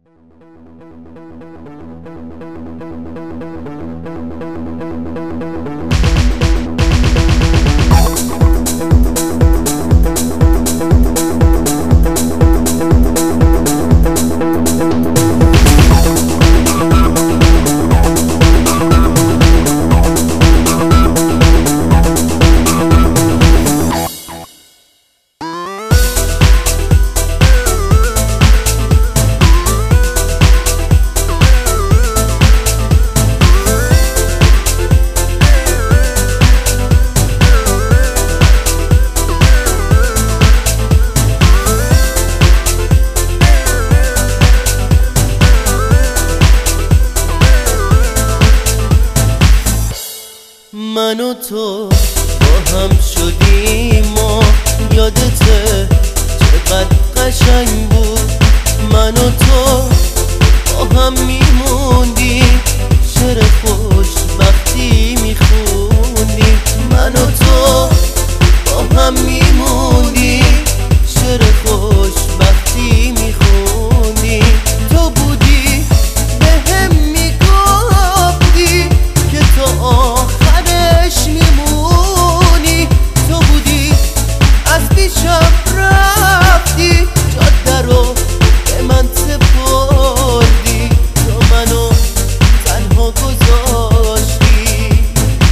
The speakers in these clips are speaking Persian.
من و تو با هم شدیم و یادته چقدر قشنگ بود. من و تو با هم میموندیم، شعر خوشبختی میخوندیم. من و تو با هم میموندیم، شعر خوشبختی میخوندیم. تو بودی بهم میگفتی که تو آخرش میمونی. تو بودی از پیشم رفتی، جاده رو به من سپردی. تو منو تنها گذاشتی.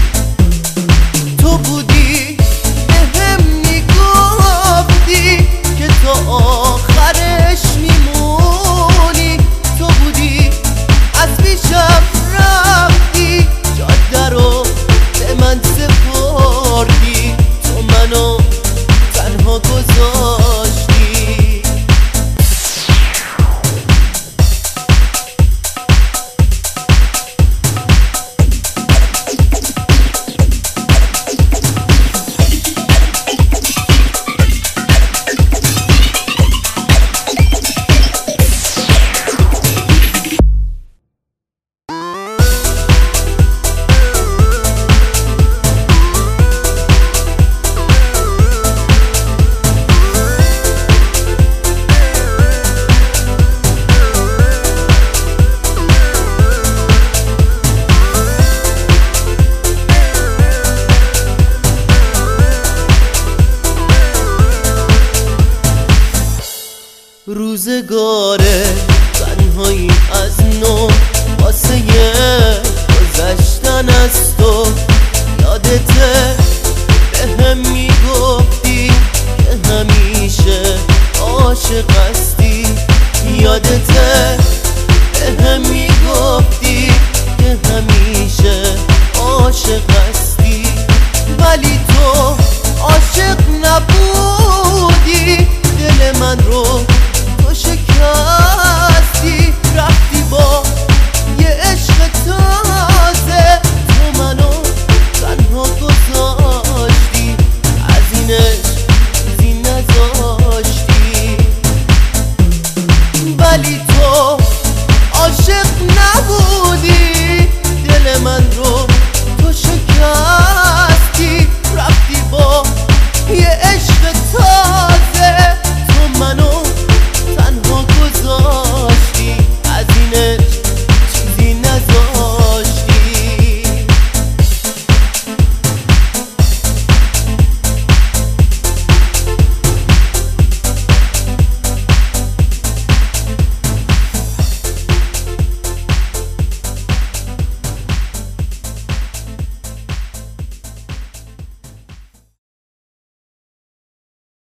تو بودی بهم میگفتی که تو آخرش میمونی. تو بودی از پیشم رفتی، جاده رو به من سپردی. تو منو تنها گذاشتی. روزگار تنهایی از نو واسه گذشتن است.